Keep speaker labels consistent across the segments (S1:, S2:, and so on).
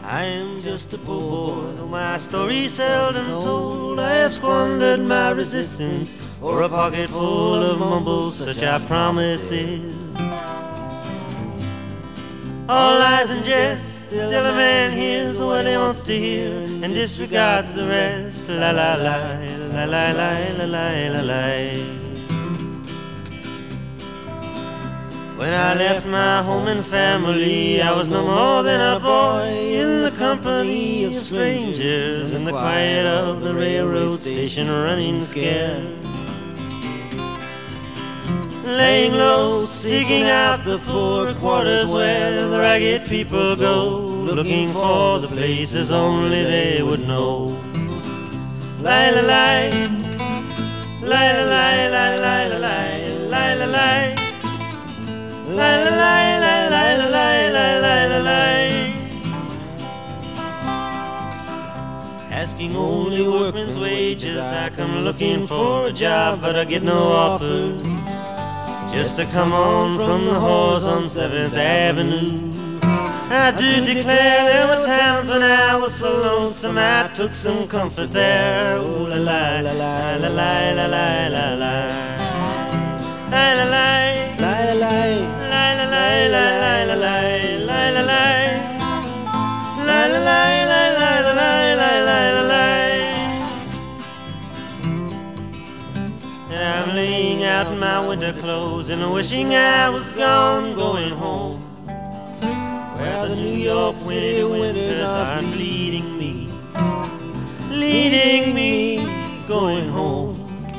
S1: I am just a poor boy, though my story's seldom told. I have squandered my resistance for a pocket full of mumbles, such are promises. All lies and jest, still a man hears what he wants to hear and disregards the rest. La la la, la la la la la la la. When I left my home and family, I was no more than a boy in the company of strangers, in the quiet of the railroad station, running scared, laying low, seeking out the poor quarters where the ragged people go, looking for the places only they would know. La la la, la la la la la la la la la. La la la la la la la la la la. Asking only workman's wages, I come looking for a job, but I get no offers. Just to come on from the horse on 7th Avenue. I do declare there were times when I was so lonesome I took some comfort there. Oh la la la la la la la la la la. La la la la la la. And I'm laying out my winter clothes and wishing I was gone, going home, where the New York City winters are leading me, going home.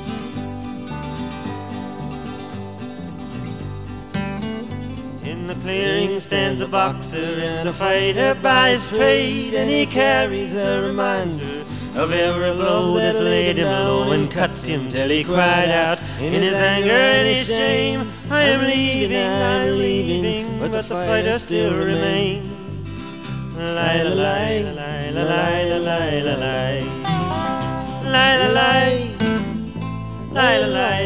S1: In the clearing stands a boxer and a fighter by his trade, and he carries a reminder of every blow that's laid him low and cut him till he cried out in his anger and his shame, I am leaving, but the fighter still remains. La la la la la la la la la la la la la la la.